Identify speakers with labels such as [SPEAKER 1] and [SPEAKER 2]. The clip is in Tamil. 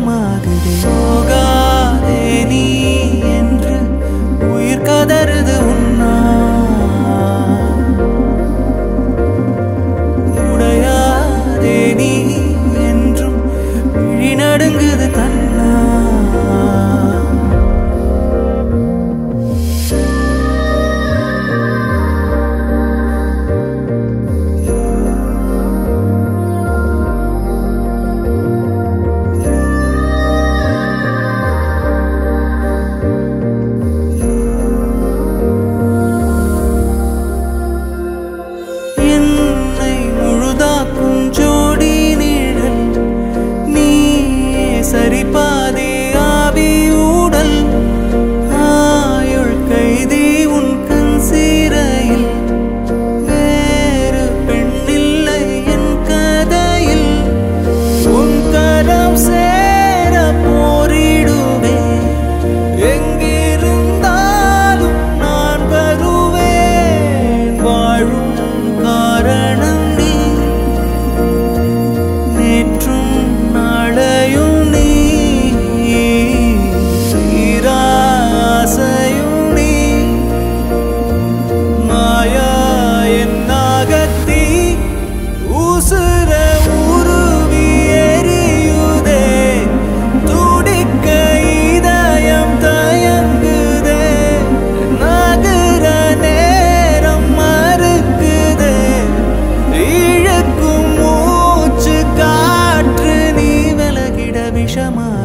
[SPEAKER 1] விஷமாகுதே. போகாதே நீ என்று உயிர் கதறுது உன்னா, உடையாதே நீ என்றும் விழி நடுங்குது கண்ணா. சரிபாதே ஆவி ஊடல் ஆயுள் கைதி உன் கண் சீரையில், வேறு பெண்ணில்லை என் கதையில். உன் கரம் சேர போரிடுவே, எங்கிருந்தாலும் நான் வருவேன். வாழும் காரணம் நீ, நேற்றும் நாளையும் விஷமா